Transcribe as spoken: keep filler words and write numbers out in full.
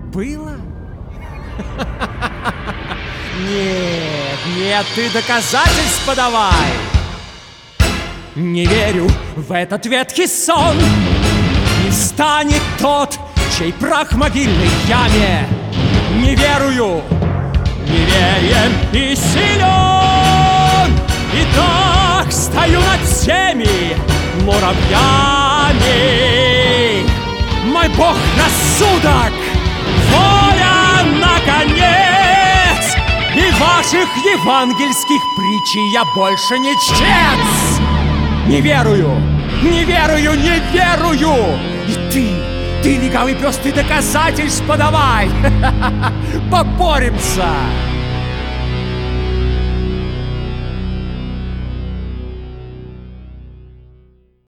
Было? Нет, нет, ты доказательства давай. Не верю в этот ветхий сон. Не станет тот, чей прах в могильной яме. Не верую, неверием и силен. И так стою над всеми муравьями. Мой бог рассудок, воля наконец. И ваших евангельских притчей я больше не чтец. Не верую, не верую, не верую. И ты, ты, легавый пес, ты доказательств подавай. Поборемся.